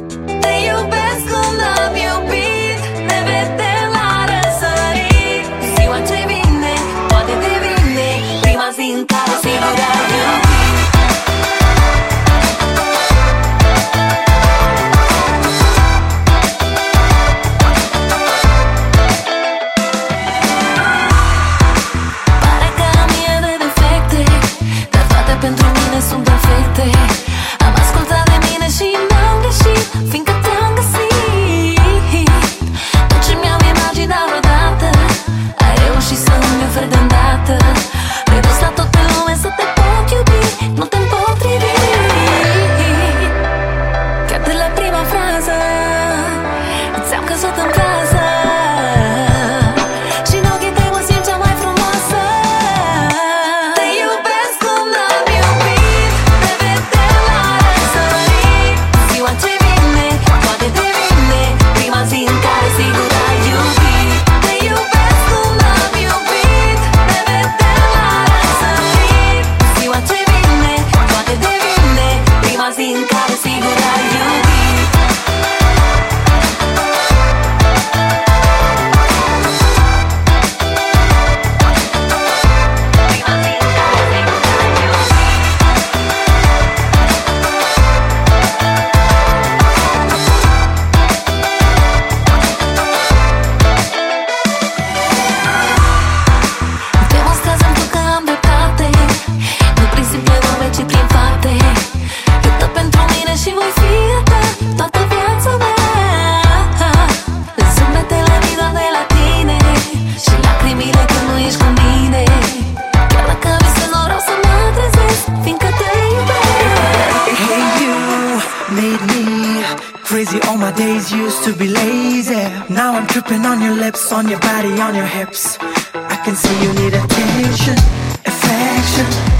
Te iubesc cum n-am iubit, ne vedem la răsărit. Ziua ce vine, poate devine prima zi în care sigur ai iubit. Pare că am mie de defecte, dar toate pentru mine sunt perfecte. Am ascultat de mine și n-am greșit, fiindcă te-am găsit. Tot ce mi-am imaginat vreodată, ai reușit să îmi oferi de îndată. Redus la tot pe lume să te pot iubi, nu te împotrivi. Chiar de la prima frază ți-am căzut în casă și în ochii tăi mă simt cea mai frumoasă. Te iubesc cum n-am iubit, ne vedem la răsărit. Ziua ce vine, poate devine prima zi în care sigur ai iubit. Te iubesc cum n-am iubit, ne vedem la răsărit. Ziua ce vine, poate devine prima zi în care sigur ai iubit. Demonstrează-mi tu că am dreptate, nu prin simple vorbe, ci prin fapte. Luptă pentru mine și voi fi a ta toată viața mea. Zâmbetele mi doar de la tine și lacrimile când nu ești cu mine. Chiar dacă visez noroc să mă trezesc, fiindcă te iubesc. Hey, you made me crazy. All my days used to be lazy. Now I'm tripping on your lips, on your body, on your hips. I can see you need attention, affection.